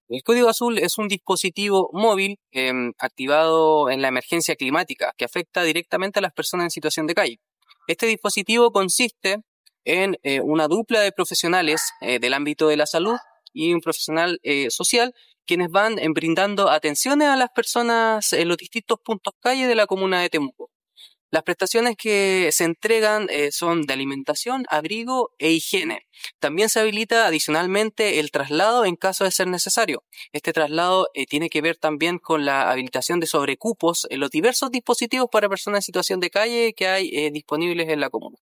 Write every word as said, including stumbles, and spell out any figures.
El Código Azul es un dispositivo móvil eh, activado en la emergencia climática que afecta directamente a las personas en situación de calle. Este dispositivo consiste en eh, una dupla de profesionales eh, del ámbito de la salud y un profesional eh, social, quienes van eh, brindando atenciones a las personas en los distintos puntos calle de la comuna de Temuco. Las prestaciones que se entregan eh, son de alimentación, abrigo e higiene. También se habilita adicionalmente el traslado en caso de ser necesario. Este traslado eh, tiene que ver también con la habilitación de sobrecupos en los diversos dispositivos para personas en situación de calle que hay eh, disponibles en la comuna.